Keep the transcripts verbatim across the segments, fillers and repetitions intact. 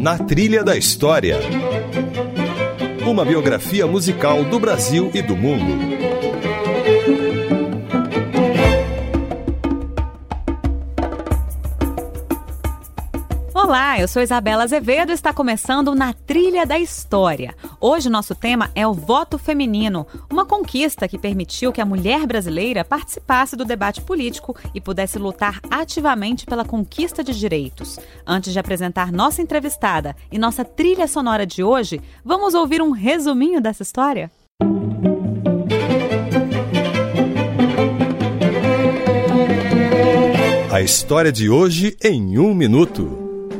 Na Trilha da História. Uma biografia musical do Brasil e do mundo. Olá, eu sou Isabela Azevedo e está começando Na Trilha da História. Hoje nosso tema é o voto feminino, uma conquista que permitiu que a mulher brasileira participasse do debate político e pudesse lutar ativamente pela conquista de direitos. Antes de apresentar nossa entrevistada e nossa trilha sonora de hoje, vamos ouvir um resuminho dessa história? A história de hoje em um minuto.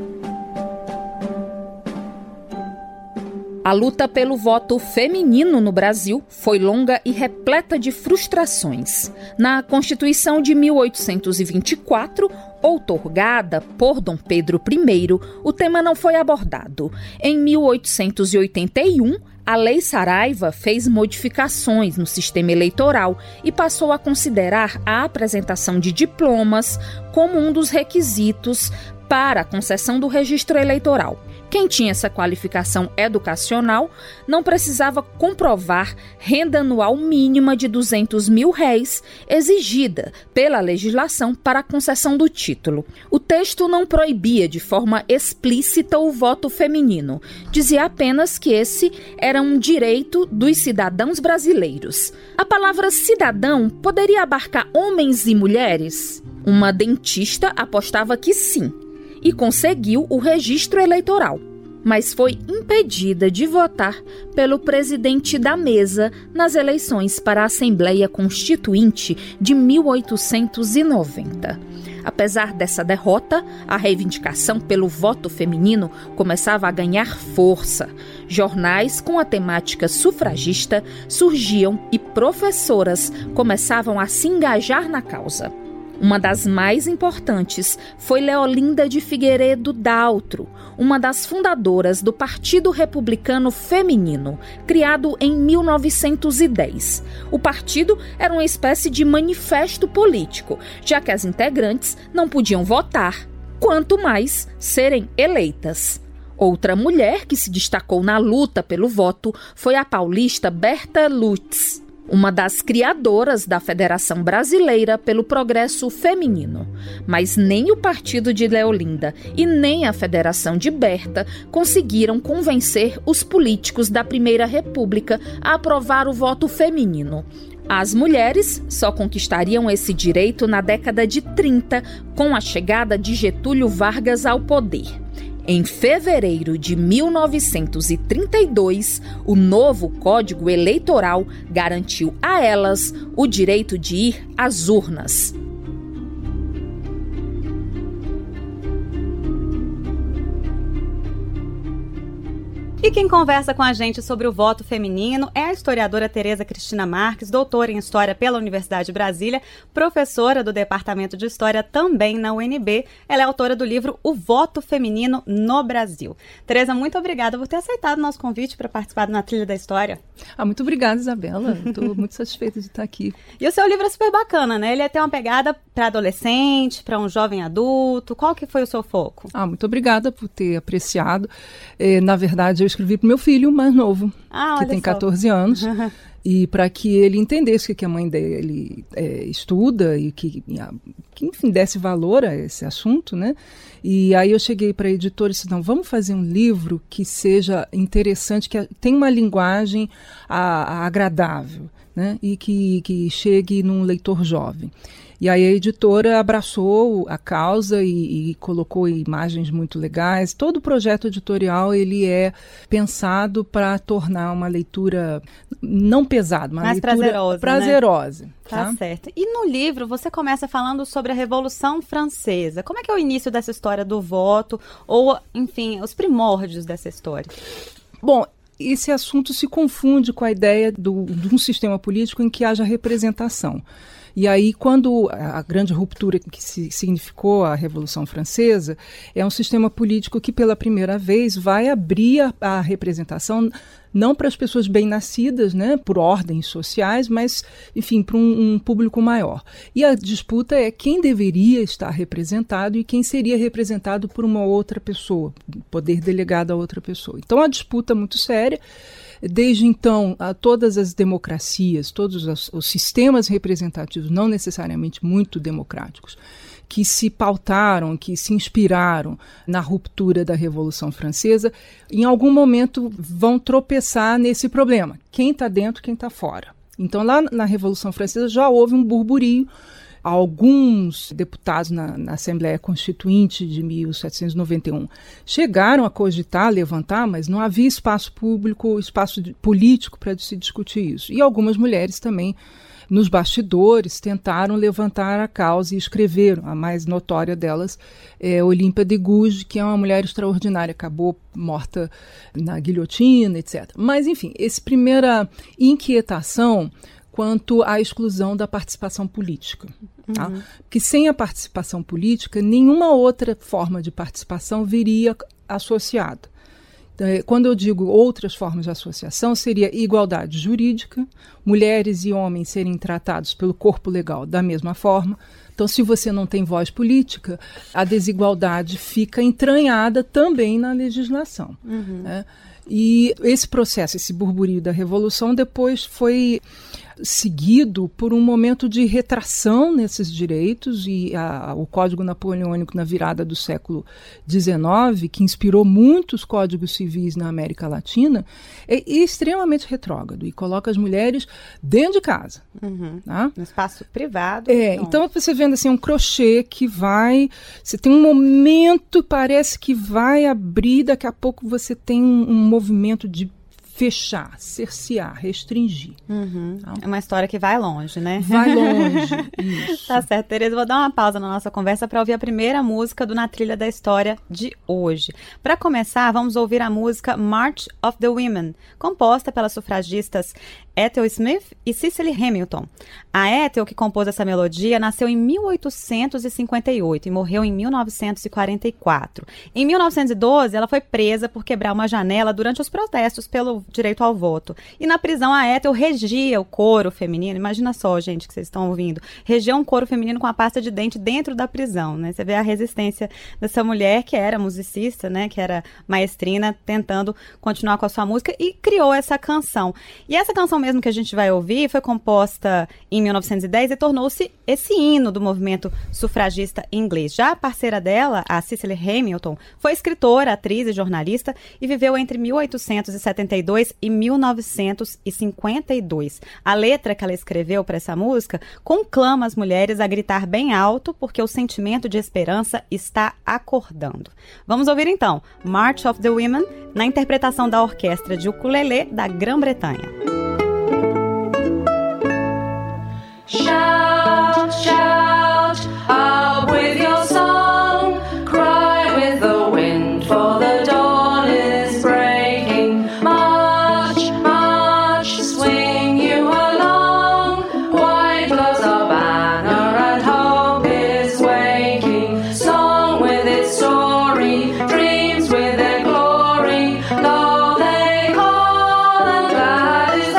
A luta pelo voto feminino no Brasil foi longa e repleta de frustrações. Na Constituição de mil oitocentos e vinte e quatro, outorgada por Dom Pedro I, o tema não foi abordado. Em mil oitocentos e oitenta e um, a Lei Saraiva fez modificações no sistema eleitoral e passou a considerar a apresentação de diplomas como um dos requisitos para a concessão do registro eleitoral. Quem tinha essa qualificação educacional não precisava comprovar renda anual mínima de duzentos mil réis exigida pela legislação para a concessão do título. O texto não proibia de forma explícita o voto feminino. Dizia apenas que esse era um direito dos cidadãos brasileiros. A palavra cidadão poderia abarcar homens e mulheres? Uma dentista apostava que sim, e conseguiu o registro eleitoral, mas foi impedida de votar pelo presidente da mesa nas eleições para a Assembleia Constituinte de mil oitocentos e noventa. Apesar dessa derrota, a reivindicação pelo voto feminino começava a ganhar força. Jornais com a temática sufragista surgiam e professoras começavam a se engajar na causa. Uma das mais importantes foi Leolinda de Figueiredo Daltro, uma das fundadoras do Partido Republicano Feminino, criado em mil novecentos e dez. O partido era uma espécie de manifesto político, já que as integrantes não podiam votar, quanto mais serem eleitas. Outra mulher que se destacou na luta pelo voto foi a paulista Berta Lutz, uma das criadoras da Federação Brasileira pelo Progresso Feminino. Mas nem o partido de Leolinda e nem a Federação de Berta conseguiram convencer os políticos da Primeira República a aprovar o voto feminino. As mulheres só conquistariam esse direito na década de trinta, com a chegada de Getúlio Vargas ao poder. Em fevereiro de mil novecentos e trinta e dois, o novo Código Eleitoral garantiu a elas o direito de ir às urnas. E quem conversa com a gente sobre o voto feminino é a historiadora Tereza Cristina Marques, doutora em História pela Universidade de Brasília, professora do Departamento de História também na U N B. Ela é autora do livro O Voto Feminino no Brasil. Tereza, muito obrigada por ter aceitado o nosso convite para participar do Na Trilha da História. Ah, muito obrigada, Isabela. Estou muito satisfeita de estar aqui. E o seu livro é super bacana, né? Ele tem uma pegada para adolescente, para um jovem adulto. Qual que foi o seu foco? Ah, muito obrigada por ter apreciado. É, na verdade, eu escrevi para o meu filho mais novo, ah, que tem só. catorze anos, e para que ele entendesse o que a mãe dele é, estuda e que, que, enfim, desse valor a esse assunto, né? E aí eu cheguei para a editora e disse, não, vamos fazer um livro que seja interessante, que tenha uma linguagem a, a agradável, né? E que, que chegue num leitor jovem. E aí a editora abraçou a causa e, e colocou imagens muito legais. Todo o projeto editorial ele é pensado para tornar uma leitura não pesada, uma mais leitura prazerosa. prazerosa. Né? Tá? Tá certo. E no livro você começa falando sobre a Revolução Francesa. Como é que é o início dessa história do voto? Ou, enfim, os primórdios dessa história? Bom, esse assunto se confunde com a ideia do, de um sistema político em que haja representação. E aí, quando a grande ruptura que se significou a Revolução Francesa, é um sistema político que, pela primeira vez, vai abrir a, a representação não para as pessoas bem-nascidas, né, por ordens sociais, mas, enfim, para um, um público maior. E a disputa é quem deveria estar representado e quem seria representado por uma outra pessoa, poder delegado a outra pessoa. Então, a disputa é muito séria. Desde então, a todas as democracias, todos os, os sistemas representativos, não necessariamente muito democráticos, que se pautaram, que se inspiraram na ruptura da Revolução Francesa, em algum momento vão tropeçar nesse problema. Quem está dentro, quem está fora. Então, lá na Revolução Francesa já houve um burburinho. Alguns deputados na, na Assembleia Constituinte de mil setecentos e noventa e um chegaram a cogitar, levantar, mas não havia espaço público, espaço de, político para se discutir isso. E algumas mulheres também, nos bastidores, tentaram levantar a causa e escreveram. A mais notória delas é Olímpia de Gouges, que é uma mulher extraordinária, acabou morta na guilhotina, etcétera. Mas, enfim, essa primeira inquietação quanto à exclusão da participação política. Tá? Uhum. Porque sem a participação política, nenhuma outra forma de participação viria associada. Quando eu digo outras formas de associação, seria igualdade jurídica, mulheres e homens serem tratados pelo corpo legal da mesma forma. Então, se você não tem voz política, a desigualdade fica entranhada também na legislação. Uhum. Né? E esse processo, esse burburinho da Revolução, depois foi seguido por um momento de retração nesses direitos, e a, o Código Napoleônico na virada do século dezenove, que inspirou muitos códigos civis na América Latina, é extremamente retrógrado e coloca as mulheres dentro de casa. Uhum. Tá? No espaço privado. É, então você vendo assim um crochê que vai, você tem um momento, parece que vai abrir, daqui a pouco você tem um, um movimento de fechar, cercear, restringir. Uhum. Então, é uma história que vai longe, né? Vai longe, isso. Tá certo, Tereza. Vou dar uma pausa na nossa conversa para ouvir a primeira música do Na Trilha da História de hoje. Para começar, vamos ouvir a música March of the Women, composta pelas sufragistas Ethel Smith e Cicely Hamilton. A Ethel, que compôs essa melodia, nasceu em mil oitocentos e cinquenta e oito e morreu em mil novecentos e quarenta e quatro. Em mil novecentos e doze, ela foi presa por quebrar uma janela durante os protestos pelo direito ao voto. E na prisão, a Ethel regia o coro feminino. Imagina só, gente, que vocês estão ouvindo. Regia um coro feminino com a pasta de dente dentro da prisão, né? Você vê a resistência dessa mulher que era musicista, né? Que era maestrina, tentando continuar com a sua música, e criou essa canção. E essa canção mesmo que a gente vai ouvir foi composta em mil novecentos e dez e tornou-se esse hino do movimento sufragista inglês. Já a parceira dela, a Cicely Hamilton, foi escritora, atriz e jornalista e viveu entre mil oitocentos e setenta e dois e mil novecentos e cinquenta e dois. A letra que ela escreveu para essa música conclama as mulheres a gritar bem alto porque o sentimento de esperança está acordando. Vamos ouvir então March of the Women na interpretação da orquestra de ukulele da Grã-Bretanha. Shout, shout, out with your song, cry with the wind, for the dawn is breaking. March, march, swing you along, white glows our banner and hope is waking. Song with its story, dreams with their glory, though they call and glad is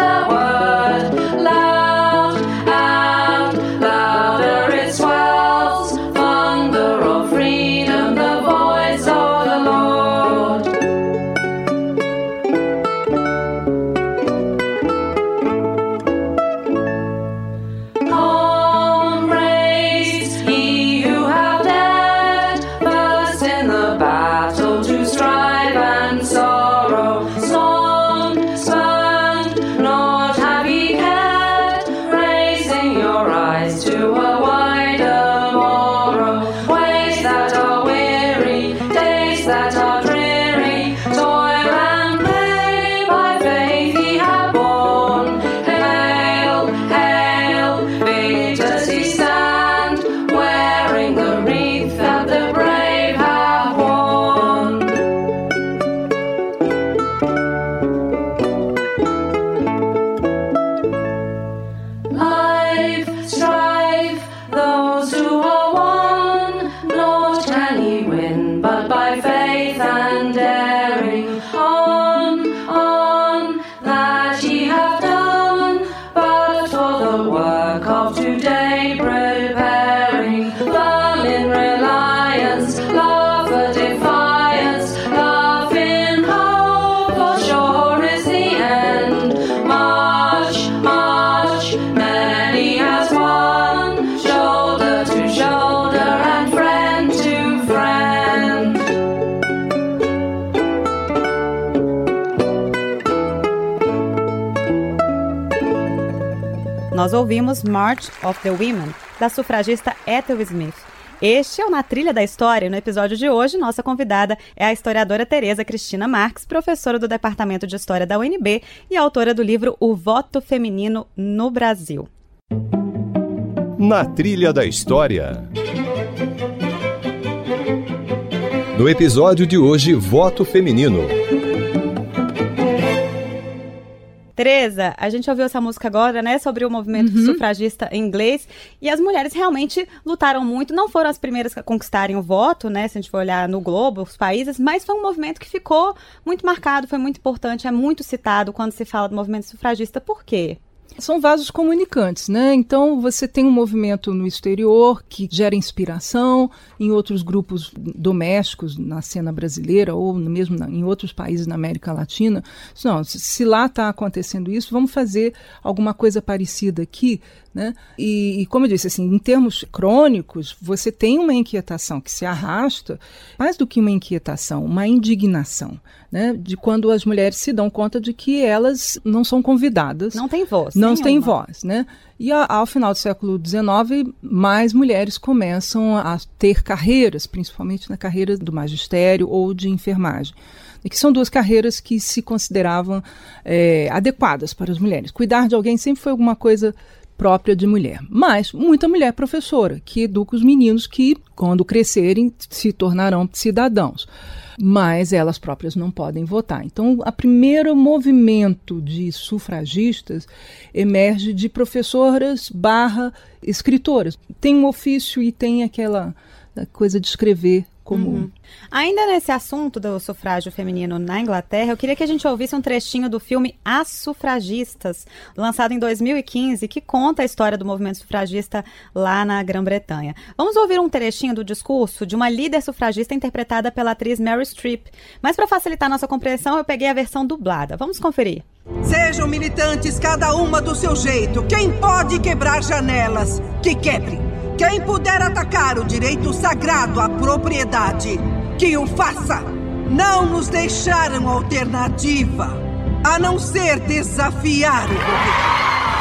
by faith and daring. On, on, that ye have done, but for the work of today preparing, firm in reliance, love for defiance, love in hope, for sure is the end. March, march, many has won, shoulder to shoulder and friend to friend. Nós ouvimos March of the Women, da sufragista Ethel Smith. Este é o Na Trilha da História. No episódio de hoje, nossa convidada é a historiadora Tereza Cristina Marques, professora do Departamento de História da U N B e autora do livro O Voto Feminino no Brasil. Na Trilha da História. No episódio de hoje, Voto Feminino. Tereza, a gente ouviu essa música agora, né, sobre o movimento uhum. sufragista inglês, e as mulheres realmente lutaram muito, não foram as primeiras a conquistarem o voto, né, se a gente for olhar no globo, os países, mas foi um movimento que ficou muito marcado, foi muito importante, é muito citado quando se fala do movimento sufragista. Por quê? São vasos comunicantes, né? Então você tem um movimento no exterior que gera inspiração em outros grupos domésticos na cena brasileira ou mesmo na, em outros países na América Latina. Não, se lá está acontecendo isso, vamos fazer alguma coisa parecida aqui, né? E, e como eu disse, assim, em termos crônicos, você tem uma inquietação que se arrasta, mais do que uma inquietação, uma indignação, né? De quando as mulheres se dão conta de que elas não são convidadas. Não tem voz. Não nenhuma. tem voz, né? E a, ao final do século dezenove, mais mulheres começam a ter carreiras, principalmente na carreira do magistério ou de enfermagem, e que são duas carreiras que se consideravam é, adequadas para as mulheres. Cuidar de alguém sempre foi alguma coisa própria de mulher, mas muita mulher professora, que educa os meninos que, quando crescerem, se tornarão cidadãos. Mas elas próprias não podem votar. Então, o primeiro movimento de sufragistas emerge de professoras barra escritoras. Tem um ofício e tem aquela coisa de escrever como... Uhum. Ainda nesse assunto do sufrágio feminino na Inglaterra, eu queria que a gente ouvisse um trechinho do filme As Sufragistas, lançado em dois mil e quinze, que conta a história do movimento sufragista lá na Grã-Bretanha. Vamos ouvir um trechinho do discurso de uma líder sufragista interpretada pela atriz Meryl Streep. Mas para facilitar nossa compreensão, eu peguei a versão dublada. Vamos conferir. Sejam militantes, cada uma do seu jeito. Quem pode quebrar janelas, que quebre. Quem puder atacar o direito sagrado à propriedade, que o faça. Não nos deixaram alternativa, a não ser desafiar o governo.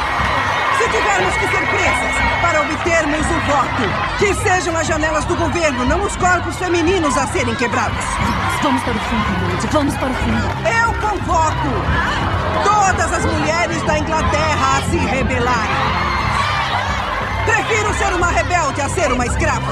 Se tivermos que ser presas para obtermos o voto, que sejam as janelas do governo, não os corpos femininos a serem quebrados. Vamos para o fundo, Lorde, vamos para o fundo. Eu convoco todas as mulheres da Inglaterra a se rebelarem. Prefiro ser uma rebelde a ser uma escrava.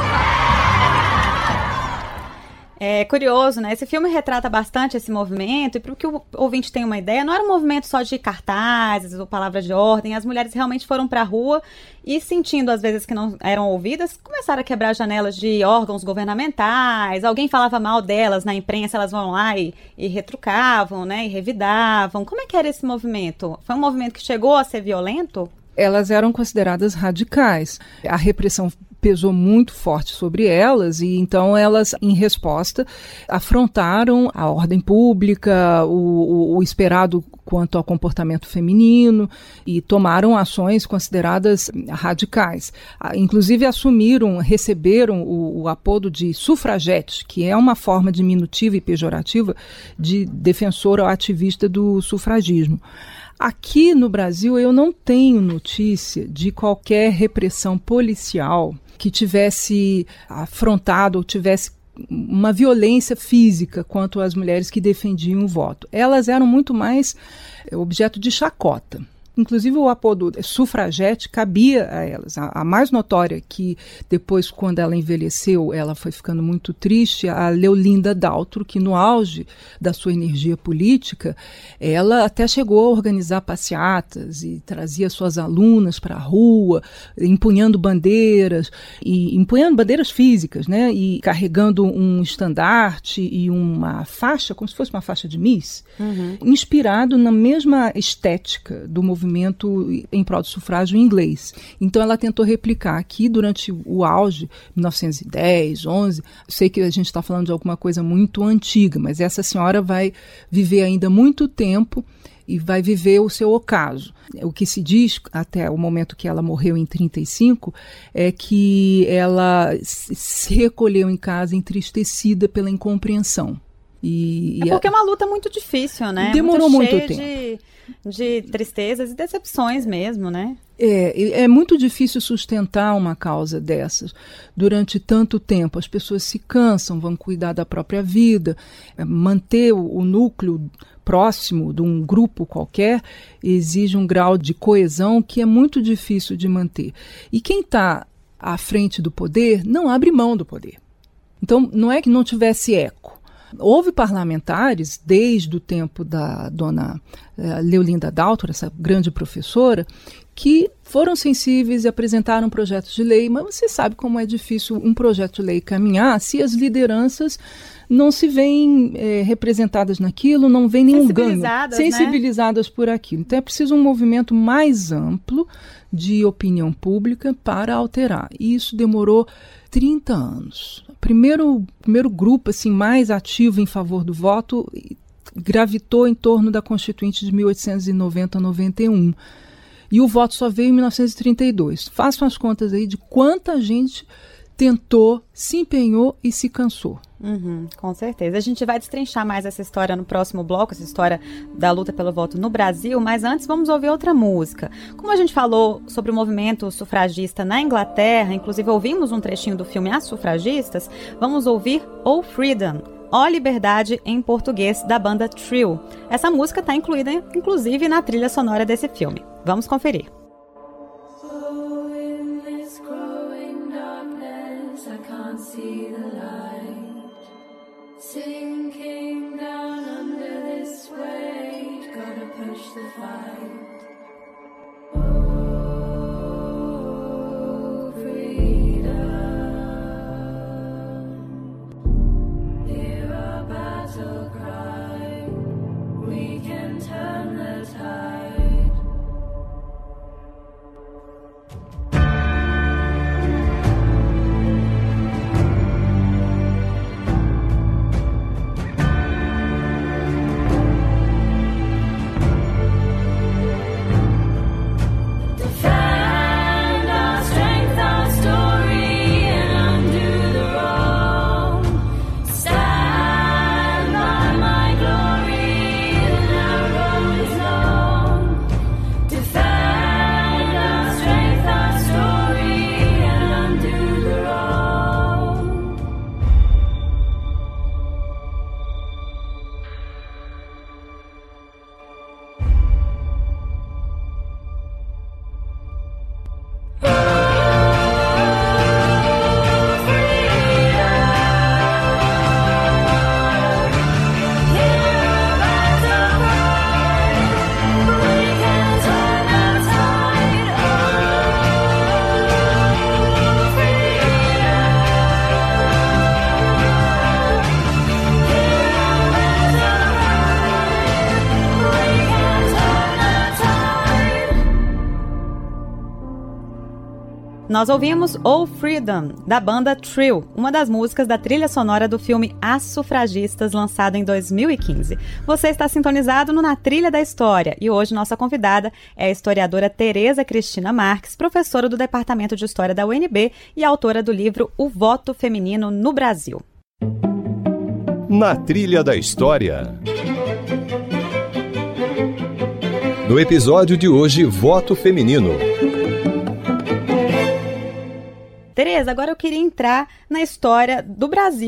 É curioso, né? Esse filme retrata bastante esse movimento, e para que o ouvinte tenha uma ideia, não era um movimento só de cartazes ou palavras de ordem. As mulheres realmente foram para a rua e, sentindo às vezes que não eram ouvidas, começaram a quebrar janelas de órgãos governamentais. Alguém falava mal delas na imprensa, elas vão lá e, e retrucavam, né? E revidavam. Como é que era esse movimento? Foi um movimento que chegou a ser violento? Elas eram consideradas radicais. A repressão pesou muito forte sobre elas e então elas, em resposta, afrontaram a ordem pública, o, o, o esperado quanto ao comportamento feminino e tomaram ações consideradas radicais. Inclusive assumiram, receberam o, o apodo de sufragetes, que é uma forma diminutiva e pejorativa de defensora ou ativista do sufragismo. Aqui no Brasil eu não tenho notícia de qualquer repressão policial que tivesse afrontado ou tivesse uma violência física quanto às mulheres que defendiam o voto. Elas eram muito mais objeto de chacota. inclusive o apodo sufragete cabia a elas. A, a mais notória, que depois, quando ela envelheceu, ela foi ficando muito triste, a Leolinda Daltro, que no auge da sua energia política, ela até chegou a organizar passeatas e trazia suas alunas para a rua, empunhando bandeiras, e empunhando bandeiras físicas, né, e carregando um estandarte e uma faixa, como se fosse uma faixa de Miss, uhum. inspirado na mesma estética do movimento em prol do sufrágio inglês. Então ela tentou replicar aqui durante o auge, mil novecentos e dez, onze, sei que a gente está falando de alguma coisa muito antiga, mas essa senhora vai viver ainda muito tempo e vai viver o seu ocaso. O que se diz, até o momento que ela morreu em trinta e cinco, é que ela se recolheu em casa entristecida pela incompreensão. E, é porque é uma luta muito difícil, né? Demorou muito, muito tempo. De, de tristezas e decepções mesmo, né? É, é muito difícil sustentar uma causa dessas durante tanto tempo. As pessoas se cansam, vão cuidar da própria vida, manter o, o núcleo próximo de um grupo qualquer exige um grau de coesão que é muito difícil de manter. E quem está à frente do poder não abre mão do poder. Então, não é que não tivesse eco. Houve parlamentares, desde o tempo da dona uh, Leolinda Daltro, essa grande professora, que foram sensíveis e apresentaram projetos de lei, mas você sabe como é difícil um projeto de lei caminhar se as lideranças não se veem é, representadas naquilo, não veem nenhum ganho, sensibilizadas, né? Por aquilo. Então é preciso um movimento mais amplo de opinião pública para alterar. E isso demorou trinta anos. O primeiro, primeiro grupo assim, mais ativo em favor do voto gravitou em torno da Constituinte de mil oitocentos e noventa a noventa e um. E o voto só veio em mil novecentos e trinta e dois. Façam as contas aí de quanta gente tentou, se empenhou e se cansou. Uhum, com certeza. A gente vai destrinchar mais essa história no próximo bloco, essa história da luta pelo voto no Brasil, mas antes vamos ouvir outra música. Como a gente falou sobre o movimento sufragista na Inglaterra, inclusive ouvimos um trechinho do filme As Sufragistas, vamos ouvir Oh Freedom, Ó Liberdade em português, da banda Trio. Essa música está incluída, inclusive, na trilha sonora desse filme. Vamos conferir. Sinking down under this weight, gotta push the fight. Oh, freedom. Hear our battle cry. We can turn the tide. Nós ouvimos Oh Freedom, da banda Trio, uma das músicas da trilha sonora do filme As Sufragistas, lançado em dois mil e quinze. Você está sintonizado no Na Trilha da História e hoje nossa convidada é a historiadora Tereza Cristina Marques, professora do Departamento de História da U N B e autora do livro O Voto Feminino no Brasil. Na Trilha da História. No episódio de hoje, Voto Feminino. Tereza, agora eu queria entrar na história do Brasil.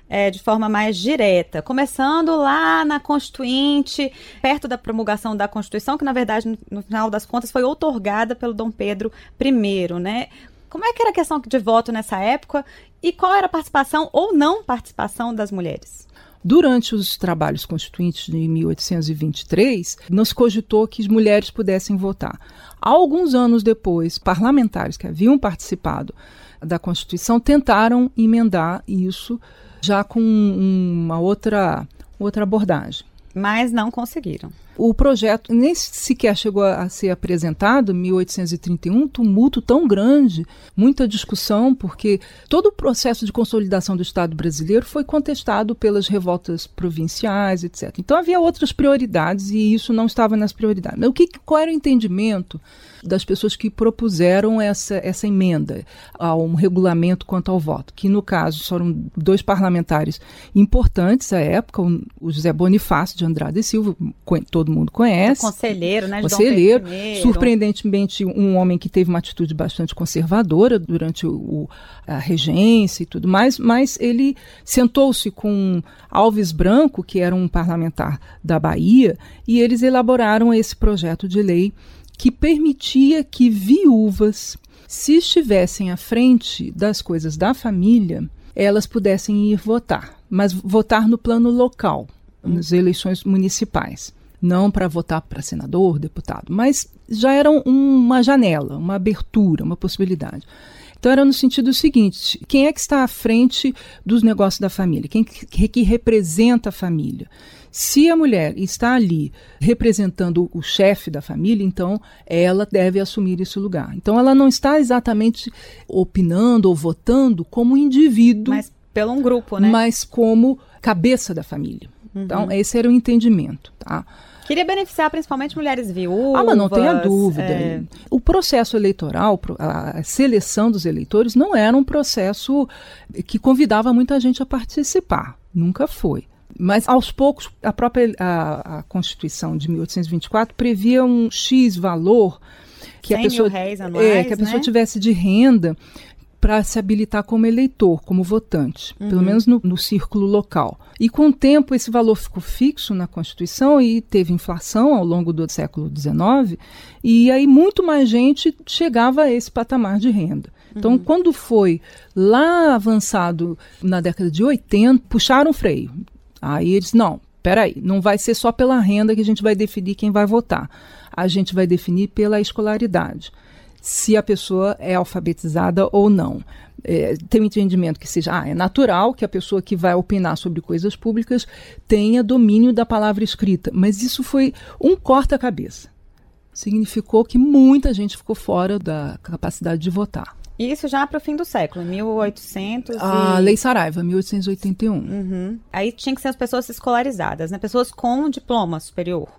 é, de forma mais direta, começando lá na Constituinte, perto da promulgação da Constituição, que na verdade, no, no final das contas, foi outorgada pelo Dom Pedro I, né? Como é que era a questão de voto nessa época e qual era a participação ou não participação das mulheres? Durante os trabalhos constituintes de mil oitocentos e vinte e três, não se cogitou que as mulheres pudessem votar. Alguns anos depois, parlamentares que haviam participado da Constituição tentaram emendar isso já com uma outra, outra abordagem. Mas não conseguiram. O projeto nem sequer chegou a ser apresentado, em mil oitocentos e trinta e um, um tumulto tão grande, muita discussão, porque todo o processo de consolidação do Estado brasileiro foi contestado pelas revoltas provinciais, etcétera. Então havia outras prioridades e isso não estava nas prioridades. Mas o que, qual era o entendimento das pessoas que propuseram essa, essa emenda a um regulamento quanto ao voto? Que no caso foram dois parlamentares importantes à época, o José Bonifácio de Andrade e Silva, todo mundo conhece. O conselheiro, né? De Conselheiro, Dom Pedro I. Surpreendentemente um homem que teve uma atitude bastante conservadora durante o, o, a regência e tudo mais, mas ele sentou-se com Alves Branco, que era um parlamentar da Bahia, e eles elaboraram esse projeto de lei que permitia que viúvas, se estivessem à frente das coisas da família, elas pudessem ir votar, mas votar no plano local, nas eleições municipais. Não para votar para senador, deputado, mas já era um, uma janela, uma abertura, uma possibilidade. Então era no sentido seguinte, quem é que está à frente dos negócios da família? Quem que, que representa a família? Se a mulher está ali representando o chefe da família, então ela deve assumir esse lugar. Então ela não está exatamente opinando ou votando como indivíduo. Mas pelo um grupo, né? Mas como cabeça da família. Uhum. Então esse era o entendimento, tá? Queria beneficiar principalmente mulheres viúvas. Ah, mas não tenha dúvida. É... O processo eleitoral, a seleção dos eleitores, não era um processo que convidava muita gente a participar. Nunca foi. Mas, aos poucos, a própria a, a Constituição de mil oitocentos e vinte e quatro previa um X valor que a pessoa, mil réis anuais, é, que a pessoa né? tivesse de renda para se habilitar como eleitor, como votante, uhum. pelo menos no, no círculo local. E com o tempo esse valor ficou fixo na Constituição e teve inflação ao longo do século dezenove, e aí muito mais gente chegava a esse patamar de renda. Então, uhum. quando foi lá avançado na década de oitenta, puxaram o freio. Aí eles, não, peraí, não vai ser só pela renda que a gente vai definir quem vai votar. A gente vai definir pela escolaridade. Se a pessoa é alfabetizada ou não. É, tem um entendimento que seja, ah, é natural que a pessoa que vai opinar sobre coisas públicas tenha domínio da palavra escrita, mas isso foi um corta-cabeça. Significou que muita gente ficou fora da capacidade de votar. Isso já para o fim do século, mil e oitocentos e... A Lei Saraiva, mil oitocentos e oitenta e um. Uhum. Aí tinha que ser as pessoas escolarizadas, né? Pessoas com diploma superior.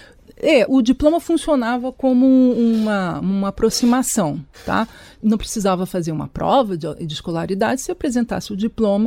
É, o diploma funcionava como uma, uma aproximação, tá? Não precisava fazer uma prova de, de escolaridade. Se apresentasse o diploma,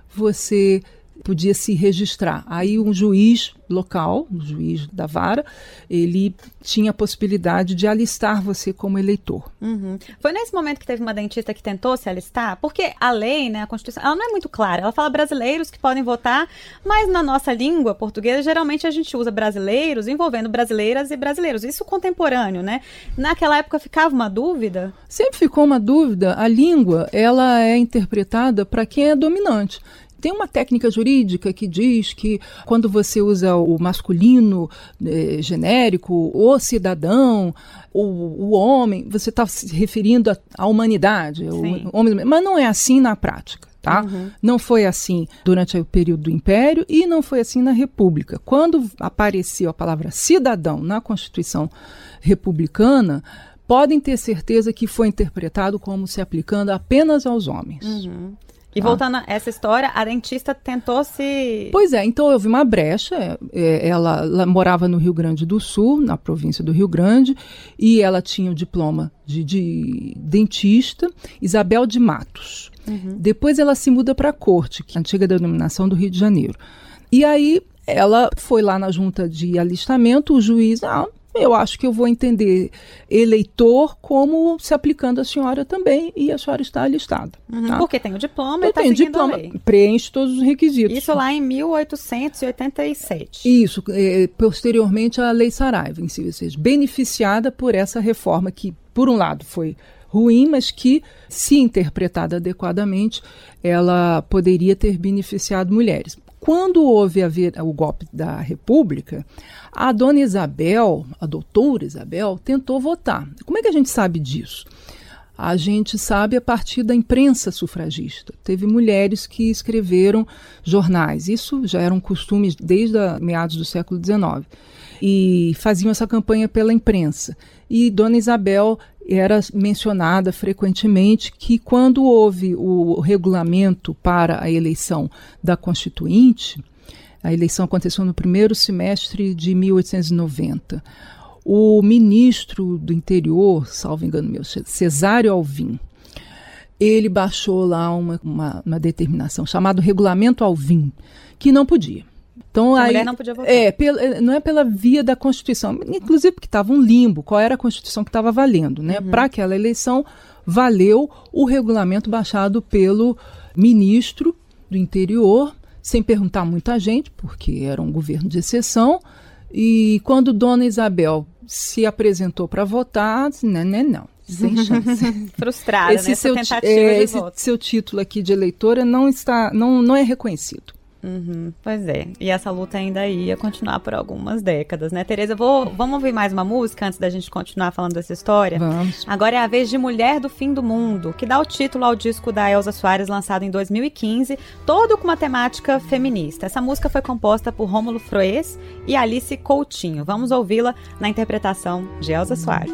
você podia se registrar. Aí um juiz local, o juiz da vara, ele tinha a possibilidade de alistar você como eleitor. Uhum. Foi nesse momento que teve uma dentista que tentou se alistar? Porque a lei, né, a Constituição, ela não é muito clara. Ela fala brasileiros que podem votar, mas na nossa língua portuguesa, geralmente a gente usa brasileiros envolvendo brasileiras e brasileiros. Isso contemporâneo, né? Naquela época ficava uma dúvida? Sempre ficou uma dúvida. A língua, ela é interpretada para quem é dominante. Tem uma técnica jurídica que diz que quando você usa o masculino eh, genérico, o cidadão, o, o homem, você está se referindo à humanidade. O homem, mas não é assim na prática. Tá? Uhum. Não foi assim durante o período do Império e não foi assim na República. Quando apareceu a palavra cidadão na Constituição republicana, podem ter certeza que foi interpretado como se aplicando apenas aos homens. Uhum. E voltando a essa história, a dentista tentou se... Pois é, então houve uma brecha, é, ela, ela morava no Rio Grande do Sul, na província do Rio Grande, e ela tinha o diploma de, de dentista, Isabel de Matos. Uhum. Depois ela se muda para a Corte, que é a antiga denominação do Rio de Janeiro. E aí ela foi lá na junta de alistamento, o juiz, ah, eu acho que eu vou entender eleitor como se aplicando à senhora também, e a senhora está alistada. Uhum, tá? porque tem o diploma eu e está tenho seguindo diploma, a lei. Preenche todos os requisitos. Isso lá em mil oitocentos e oitenta e sete. Isso, é, posteriormente à Lei Saraiva, em si, ou seja, beneficiada por essa reforma que, por um lado, foi ruim, mas que, se interpretada adequadamente, ela poderia ter beneficiado mulheres. Quando houve a ver, o golpe da República, a dona Isabel, a doutora Isabel, tentou votar. Como é que a gente sabe disso? A gente sabe a partir da imprensa sufragista. Teve mulheres que escreveram jornais. Isso já era um costume desde a meados do século dezenove. E faziam essa campanha pela imprensa. E dona Isabel era mencionada frequentemente que quando houve o regulamento para a eleição da Constituinte, a eleição aconteceu no primeiro semestre de mil oitocentos e noventa, o ministro do interior, salvo engano meu, Cesário Alvim, ele baixou lá uma, uma, uma determinação chamada Regulamento Alvim, que não podia. Então, a aí, mulher não podia votar. É, pela, não é pela via da Constituição, inclusive porque estava um limbo, qual era a Constituição que estava valendo, né? Uhum. Para aquela eleição, valeu o regulamento baixado pelo ministro do interior, sem perguntar muita gente, porque era um governo de exceção, e quando dona Isabel se apresentou para votar, disse, não, não, não, sem chance. Frustrada, esse né? Seu, Essa tentativa é, de esse voto. seu título aqui de eleitora não, está, não, não é reconhecido. Uhum, pois é, e essa luta ainda ia continuar por algumas décadas, né, Tereza? Vou, vamos ouvir mais uma música antes da gente continuar falando dessa história? Vamos. Agora é a vez de Mulher do Fim do Mundo, que dá o título ao disco da Elza Soares, lançado em dois mil e quinze, todo com uma temática feminista. Essa música foi composta por Rômulo Froes e Alice Coutinho. Vamos ouvi-la na interpretação de Elza Soares.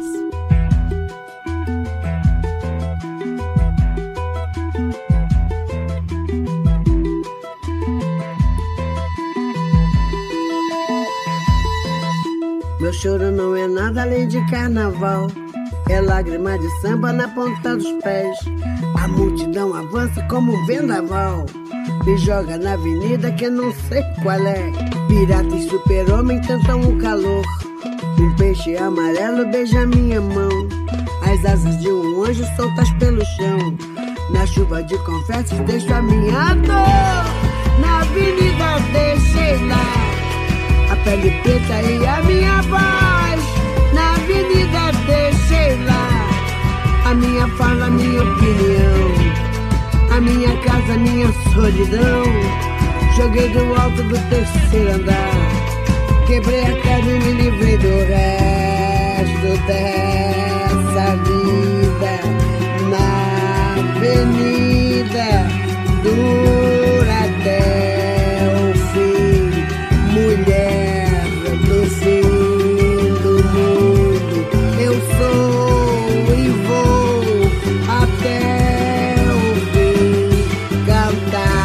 Meu choro não é nada além de carnaval, é lágrima de samba na ponta dos pés. A multidão avança como um vendaval, me joga na avenida que eu não sei qual é. Pirata e super-homem tentam o calor, um peixe amarelo beija minha mão. As asas de um anjo soltas pelo chão, na chuva de confetes deixo a minha dor. Na avenida deixei lá a pele preta e a minha voz. Na avenida deixei lá a minha fala, a minha opinião, a minha casa, a minha solidão. Joguei do alto do terceiro andar, quebrei a cara e me livrei do resto dessa vida. Na avenida dura até o fim, mulher do fim do mundo. Eu sou e vou até o fim cantar.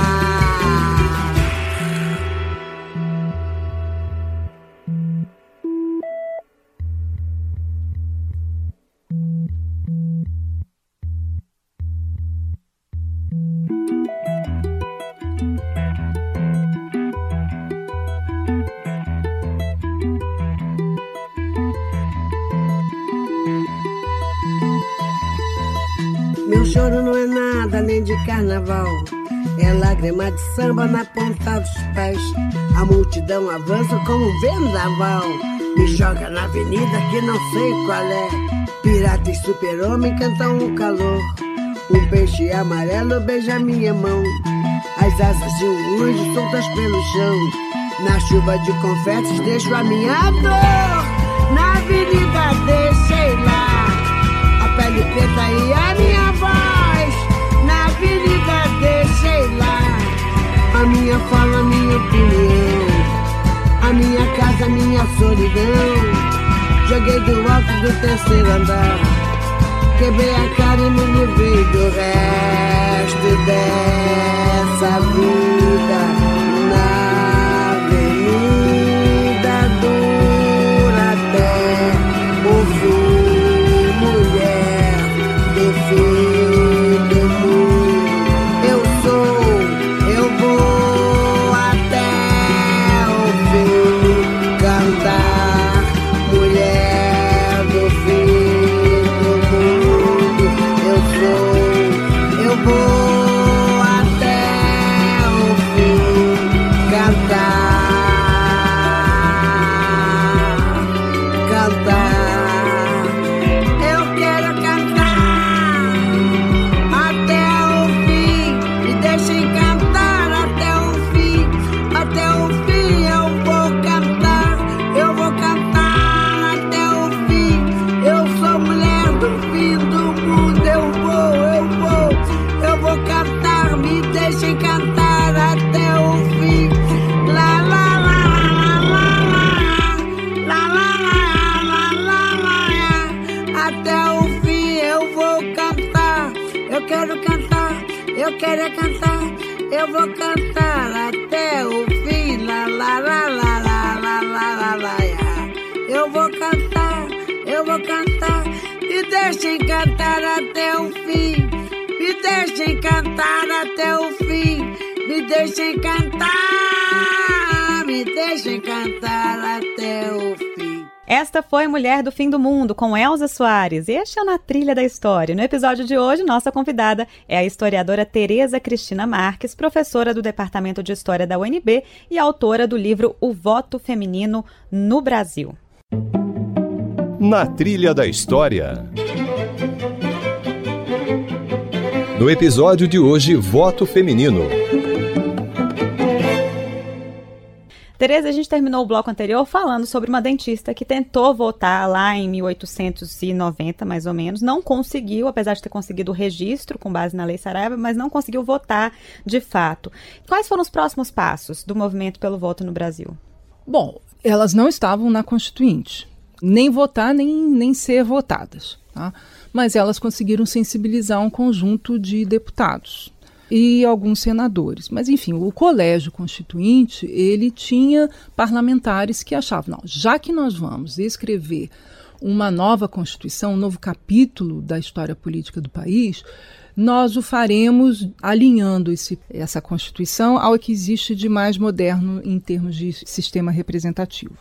Meu choro não é nada além de carnaval, é lágrima de samba na ponta dos pés. A multidão avança como um vendaval, me joga na avenida que não sei qual é. Pirata e super-homem cantam o calor, um peixe amarelo beija minha mão. As asas de um anjo soltas pelo chão, na chuva de confetes deixo a minha dor. Na avenida deixei lá a pele preta e a minha voz. Na avenida deixei lá a minha fala, a minha opinião, a minha casa, a minha solidão. Joguei do alto do terceiro andar, quebrei a cara e me livrei do resto dessa vida. Na avenida dura até o fim, mulher do fim do mundo. Eu sou, eu vou até o fim cantar, mulher querer cantar, eu vou cantar até o fim. Lá, lá, lá, lá, lá, lá, lá, lá, lá. Eu vou cantar, eu vou cantar. Me deixem cantar até o fim. Me deixem cantar até o fim. Me deixem cantar. Me deixem cantar até o fim. Esta foi Mulher do Fim do Mundo, com Elza Soares. Este é o Na Trilha da História. No episódio de hoje, nossa convidada é a historiadora Tereza Cristina Marques, professora do Departamento de História da U N B e autora do livro O Voto Feminino no Brasil. Na Trilha da História. No episódio de hoje, Voto Feminino. Tereza, a gente terminou o bloco anterior falando sobre uma dentista que tentou votar lá em mil oitocentos e noventa, mais ou menos. Não conseguiu, apesar de ter conseguido o registro com base na Lei Saraiva, mas não conseguiu votar de fato. Quais foram os próximos passos do movimento pelo voto no Brasil? Bom, elas não estavam na Constituinte. Nem votar, nem, nem ser votadas. Tá? Mas elas conseguiram sensibilizar um conjunto de deputados e alguns senadores. Mas, enfim, o Colégio Constituinte, ele tinha parlamentares que achavam, não, já que nós vamos escrever uma nova Constituição, um novo capítulo da história política do país, nós o faremos alinhando esse, essa Constituição ao que existe de mais moderno em termos de sistema representativo.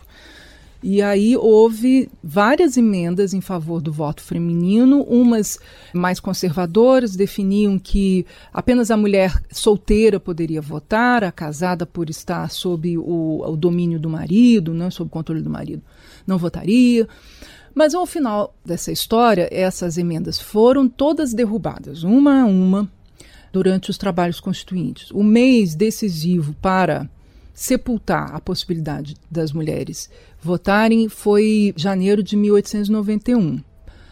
E aí houve várias emendas em favor do voto feminino, umas mais conservadoras, definiam que apenas a mulher solteira poderia votar, a casada por estar sob o, o domínio do marido, né, sob o controle do marido, não votaria. Mas ao final dessa história, essas emendas foram todas derrubadas, uma a uma, durante os trabalhos constituintes. O mês decisivo para sepultar a possibilidade das mulheres votarem foi janeiro de mil oitocentos e noventa e um.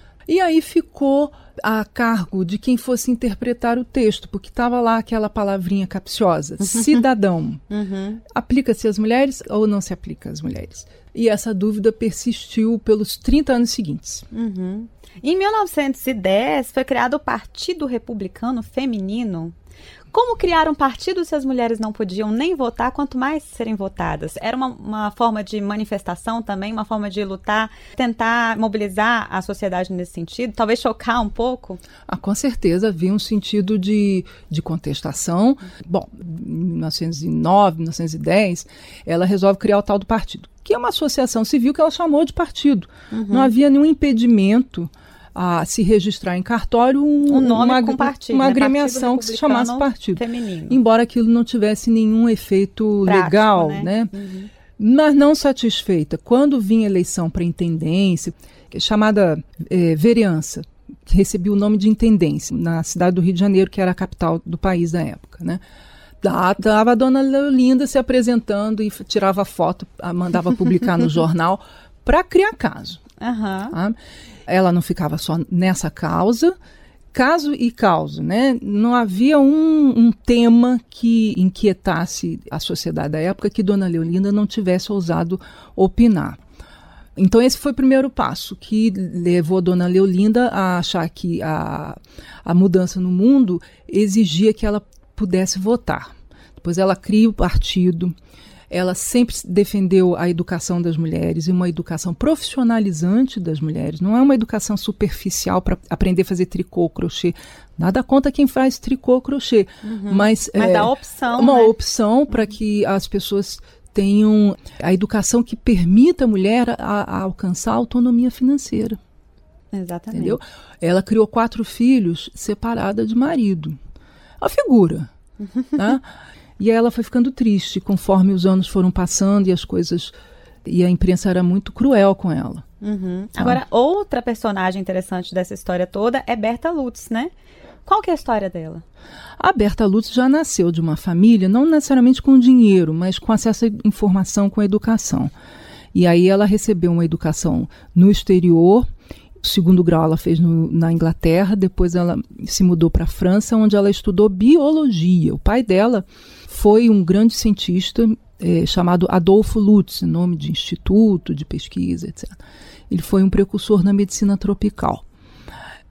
E aí ficou a cargo de quem fosse interpretar o texto, porque estava lá aquela palavrinha capciosa, uhum. cidadão. Uhum. Aplica-se às mulheres ou não se aplica às mulheres? E essa dúvida persistiu pelos trinta anos seguintes. Uhum. Em mil novecentos e dez foi criado o Partido Republicano Feminino. Como criar um partido se as mulheres não podiam nem votar, quanto mais serem votadas? Era uma, uma forma de manifestação também, uma forma de lutar, tentar mobilizar a sociedade nesse sentido, talvez chocar um pouco? Ah, com certeza havia um sentido de, de contestação. Bom, em mil novecentos e nove, mil novecentos e dez, ela resolve criar o tal do partido, que é uma associação civil que ela chamou de partido. Uhum. Não havia nenhum impedimento a se registrar em cartório um, um nome uma, com partido, uma né? agremiação que se chamasse partido. Feminino. Embora aquilo não tivesse nenhum efeito prático, legal, né? né? Uhum. Mas não satisfeita. Quando vinha eleição para intendência, chamada é, vereança, que recebia o nome de intendência, na cidade do Rio de Janeiro, que era a capital do país da época, né? Estava a dona Leolinda se apresentando e tirava foto, mandava publicar no jornal para criar caso. Uhum. Tá? Ela não ficava só nessa causa, caso e causa, né? Não havia um, um tema que inquietasse a sociedade da época que Dona Leolinda não tivesse ousado opinar. Então esse foi o primeiro passo que levou Dona Leolinda a achar que a, a mudança no mundo exigia que ela pudesse votar. Depois ela cria o partido. Ela sempre defendeu a educação das mulheres e uma educação profissionalizante das mulheres. Não é uma educação superficial para aprender a fazer tricô, crochê. Nada contra quem faz tricô, crochê. Uhum. Mas, mas é dá opção, uma né? opção para que as pessoas tenham a educação que permita a mulher a, a alcançar a autonomia financeira. Exatamente. Entendeu? Ela criou quatro filhos separada de marido. A figura. Tá? E aí ela foi ficando triste conforme os anos foram passando e as coisas... E a imprensa era muito cruel com ela. Uhum. Agora, ah. outra personagem interessante dessa história toda é Berta Lutz, né? Qual que é a história dela? A Berta Lutz já nasceu de uma família, não necessariamente com dinheiro, mas com acesso à informação, com a educação. E aí ela recebeu uma educação no exterior. O segundo grau ela fez no, na Inglaterra, depois ela se mudou para a França, onde ela estudou biologia. O pai dela foi um grande cientista é, chamado Adolfo Lutz, nome de instituto, de pesquisa, etcétera. Ele foi um precursor na medicina tropical.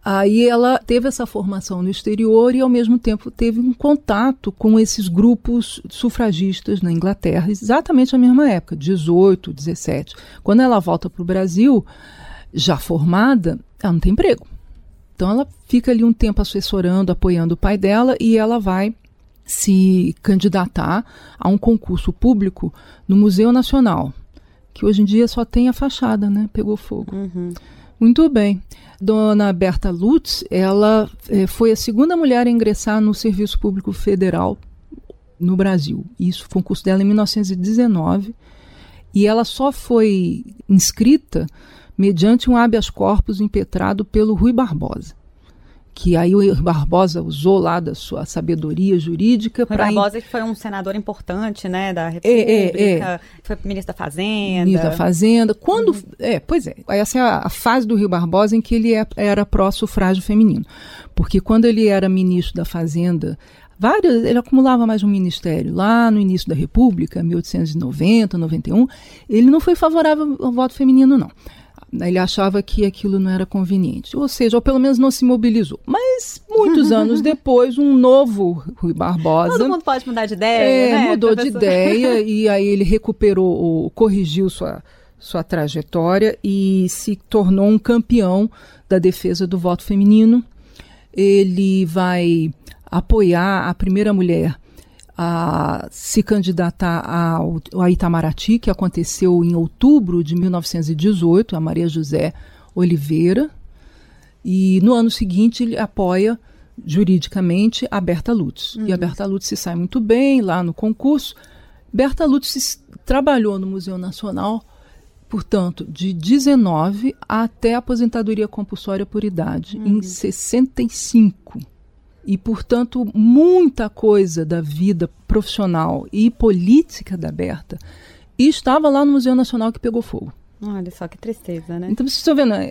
Aí ela teve essa formação no exterior e, ao mesmo tempo, teve um contato com esses grupos sufragistas na Inglaterra, exatamente na mesma época, dezoito, dezessete. Quando ela volta para o Brasil, já formada, ela não tem emprego. Então ela fica ali um tempo assessorando, apoiando o pai dela, e ela vai se candidatar a um concurso público no Museu Nacional, que hoje em dia só tem a fachada, né? Pegou fogo. Uhum. Muito bem. Dona Berta Lutz, ela eh, foi a segunda mulher a ingressar no Serviço Público Federal no Brasil. Isso foi um concurso dela em mil novecentos e dezenove, e ela só foi inscrita mediante um habeas corpus impetrado pelo Rui Barbosa, que aí o Rui Barbosa usou lá da sua sabedoria jurídica. Rui Barbosa in... que foi um senador importante, né, da República, é, é, é. Foi ministro da Fazenda. Ministro da Fazenda. Quando, uhum. é, pois é, essa é a, a fase do Rui Barbosa em que ele é, era pró-sufrágio feminino, porque quando ele era ministro da Fazenda, várias, ele acumulava mais um ministério. Lá no início da República, mil oitocentos e noventa, noventa e um, ele não foi favorável ao voto feminino, não. Ele achava que aquilo não era conveniente, ou seja, ou pelo menos não se mobilizou. Mas, muitos anos depois, um novo Rui Barbosa... Todo mundo pode mudar de ideia, é, né? Mudou professor? de ideia, e aí ele recuperou, corrigiu sua, sua trajetória e se tornou um campeão da defesa do voto feminino. Ele vai apoiar a primeira mulher a se candidatar ao, ao Itamaraty, que aconteceu em outubro de mil novecentos e dezoito, a Maria José Oliveira, e no ano seguinte ele apoia juridicamente a Berta Lutz. Uhum. E a Berta Lutz se sai muito bem lá no concurso. Berta Lutz trabalhou no Museu Nacional, portanto, de dezenove até a aposentadoria compulsória por idade, uhum. em sessenta e cinco. E, portanto, muita coisa da vida profissional e política da Berta estava lá no Museu Nacional que pegou fogo. Olha só que tristeza, né? Então, vocês estão vendo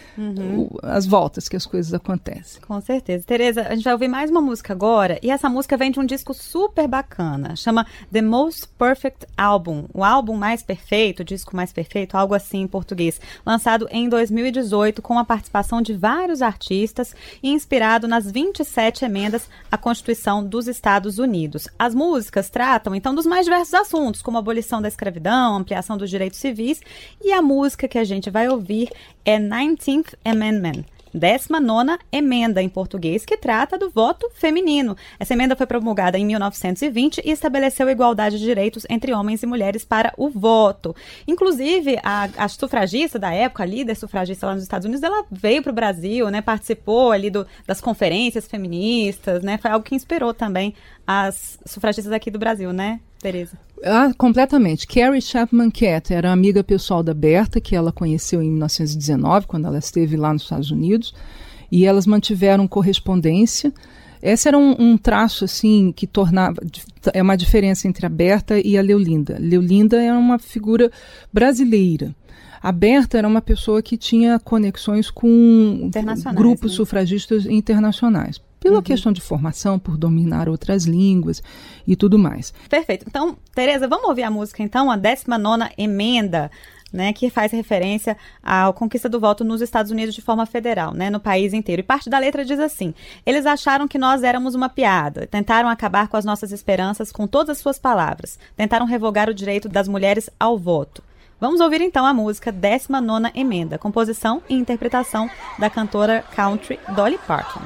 uhum. as voltas que as coisas acontecem. Com certeza. Tereza, a gente vai ouvir mais uma música agora, e essa música vem de um disco super bacana, chama The Most Perfect Album, o álbum mais perfeito, o disco mais perfeito, algo assim em português, lançado em dois mil e dezoito com a participação de vários artistas e inspirado nas vinte e sete emendas à Constituição dos Estados Unidos. As músicas tratam, então, dos mais diversos assuntos, como a abolição da escravidão, ampliação dos direitos civis, e a música que a gente vai ouvir é nineteenth Amendment, décima nona emenda em português, que trata do voto feminino. Essa emenda foi promulgada em mil novecentos e vinte e estabeleceu igualdade de direitos entre homens e mulheres para o voto. Inclusive, a, a sufragista da época, a líder sufragista lá nos Estados Unidos, ela veio para o Brasil, né, participou ali do, das conferências feministas, né, foi algo que inspirou também as sufragistas aqui do Brasil, né, Tereza? Ah, completamente. Carrie Chapman Catt era amiga pessoal da Berta, que ela conheceu em mil novecentos e dezenove, quando ela esteve lá nos Estados Unidos, e elas mantiveram correspondência. Esse era um, um traço, assim, que tornava... É uma diferença entre a Berta e a Leolinda. Leolinda era uma figura brasileira. A Berta era uma pessoa que tinha conexões com grupos, né, sufragistas internacionais. Pela uhum. questão de formação, por dominar outras línguas e tudo mais. Perfeito. Então, Tereza, vamos ouvir a música, então, a décima nona emenda, né, que faz referência à conquista do voto nos Estados Unidos de forma federal, né, no país inteiro. E parte da letra diz assim: eles acharam que nós éramos uma piada, tentaram acabar com as nossas esperanças com todas as suas palavras, tentaram revogar o direito das mulheres ao voto. Vamos ouvir então a música décima nona emenda, composição e interpretação da cantora country Dolly Parton.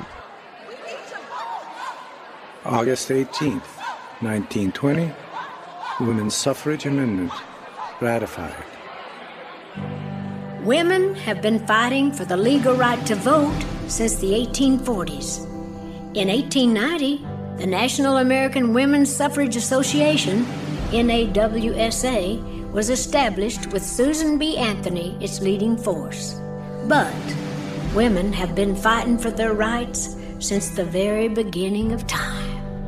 August eighteenth, nineteen twenty, Women's Suffrage Amendment ratified. Women have been fighting for the legal right to vote since the eighteen forties. In eighteen ninety, the National American Women's Suffrage Association, N A W S A, was established with Susan B. Anthony its leading force. But women have been fighting for their rights since the very beginning of time.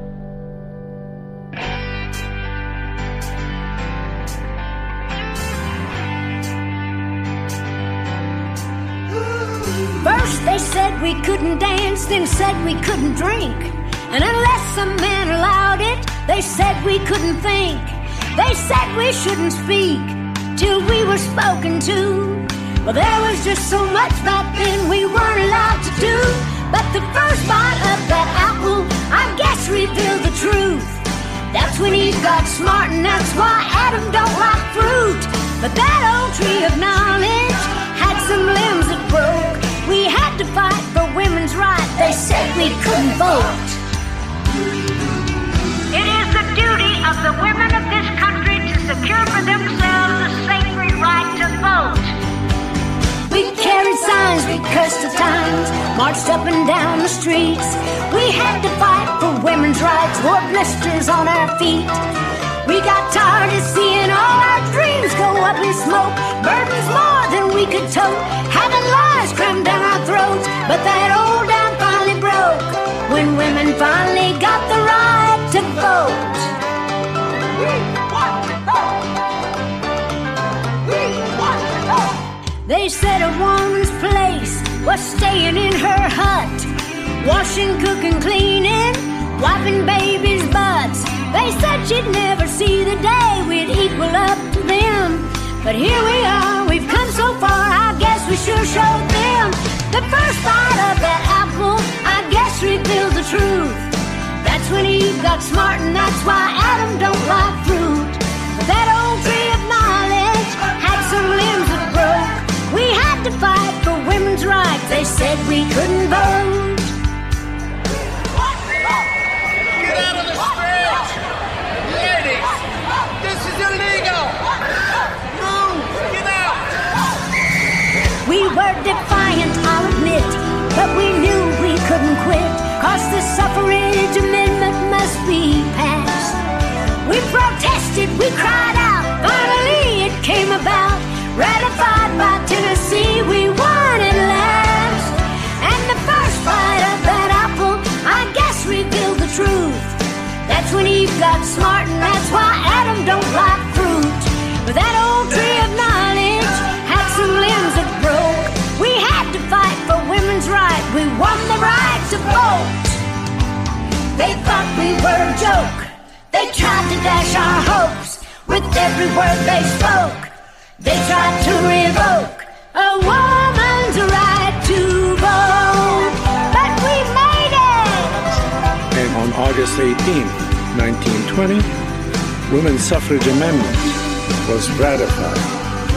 First they said we couldn't dance, then said we couldn't drink. And unless a man allowed it, they said we couldn't think. They said we shouldn't speak till we were spoken to. Well, there was just so much back then we weren't allowed to do. But the first bite of that apple, I guess, revealed the truth. That's when Eve got smart, and that's why Adam don't like fruit. But that old tree of knowledge had some limbs that broke. We had to fight for women's rights. They said we couldn't vote. It is the duty of the women of this country to secure for themselves the sacred right to vote. We carried signs, we cursed the times, marched up and down the streets. We had to fight for women's rights, wore blisters on our feet. We got tired of seeing all our dreams go up in smoke. Burdens more than we could tote, having lies crammed down our throats. But that old dam finally broke, when women finally got the right to vote. We want to vote. We want to vote. They said a woman's place was staying in her hut, washing, cooking, cleaning, wiping babies' butts. They said she'd never see the day we'd equal up to them. But here we are, we've come so far, I guess we sure showed them. The first bite of that apple, I guess, revealed the truth. That's when Eve got smart, and that's why Adam don't like fruit. But that old tree of knowledge had some limbs that broke. We had to fight for women's rights. They said we couldn't vote. Get out of the street! Ladies, this is illegal! Move! Get out! We were defiant, I'll admit, but we knew we couldn't quit, 'cause the suffrage amendment must be passed. We protested, we cried out, finally it came about. Ratified by Tennessee, we won at last. And the first bite of that apple, I guess, revealed the truth. That's when Eve got smart, and that's why Adam don't like fruit. But that old tree of knowledge had some limbs that broke. We had to fight for women's rights. We won the right to vote. They thought we were a joke. They tried to dash our hopes with every word they spoke. They tried to revoke a woman's right to vote, but we made it! And on August eighteenth, nineteen twenty, Women's Suffrage Amendment was ratified.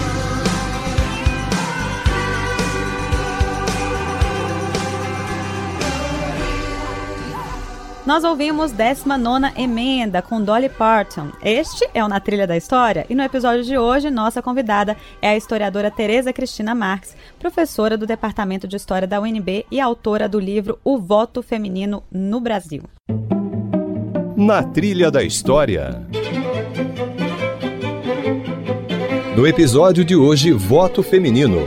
Nós ouvimos décima nona Emenda com Dolly Parton. Este é o Na Trilha da História, e no episódio de hoje, nossa convidada é a historiadora Tereza Cristina Marques, professora do Departamento de História da U N B e autora do livro O Voto Feminino no Brasil. Na Trilha da História. No episódio de hoje, Voto Feminino.